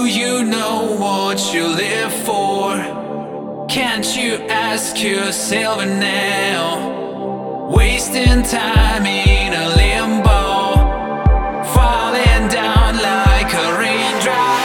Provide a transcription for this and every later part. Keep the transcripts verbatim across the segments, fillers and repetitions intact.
you know what you live for? Can't you ask yourself now? Wasting time in a limbo, falling down like a raindrop.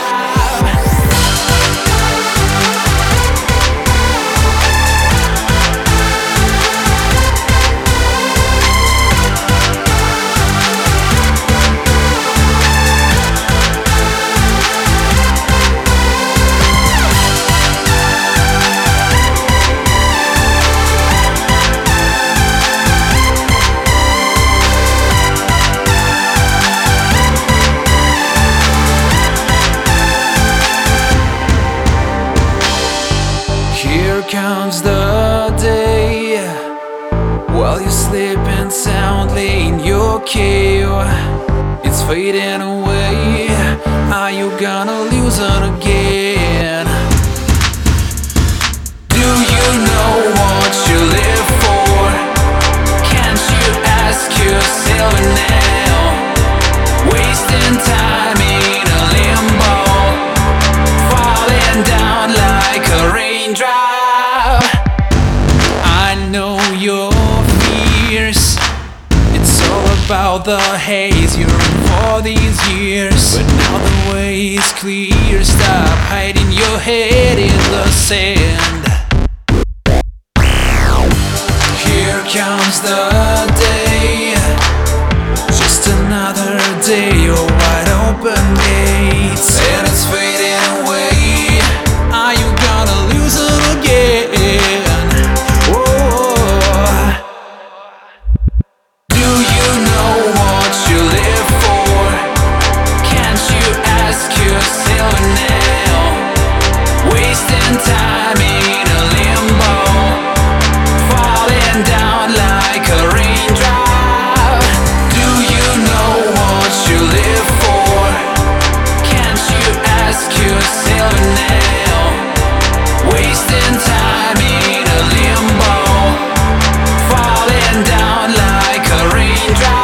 Here comes the day, while you're sleeping soundly in your cave. It's fading away. Are you gonna lose it again? Do you know what you live for? Can't you ask yourself now? Wasting time in a limbo, falling down like a raindrop. I know your fears. It's all about the haze you're in for these years. But now the way is clear. Stop hiding your head in the sand. Here comes the day, just another day of wide open gates, and it's fading away. Are you gonna lose it again? Oh, do you know what you live for? Can't you ask yourself now? Wasting time in a limbo, falling down like a raindrop. Do you know what you live for? Can't you ask yourself now? Wasting time in a limbo, falling down like a raindrop.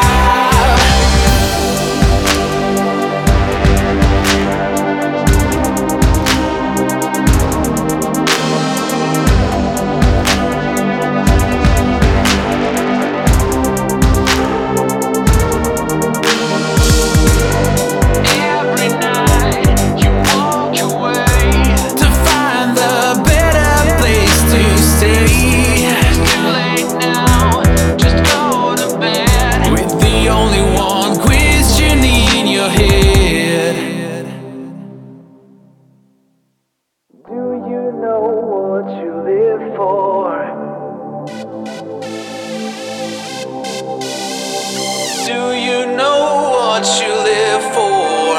Every night you walk away to find the better place to stay. It's too late now, just go to bed with the only one question in your head. Do you know what you live for? Do you know what you live for?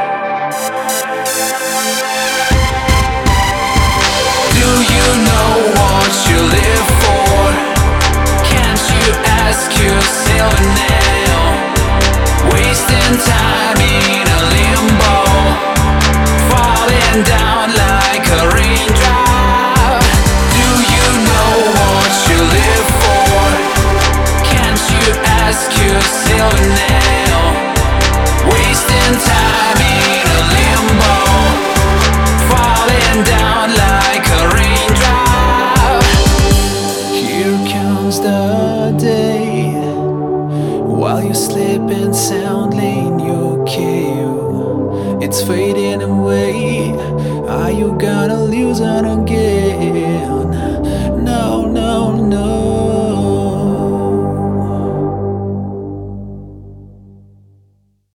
Do you know what you live for? Can't you ask yourself now? Wasting time in a limbo, falling down like a raindrop. Do you know what you live for? Can't you ask yourself now? Wasting time in a limbo, falling down like a raindrop. Here comes the day, while you're sleeping soundly in your cave. It's fading away. Are you gonna lose it again?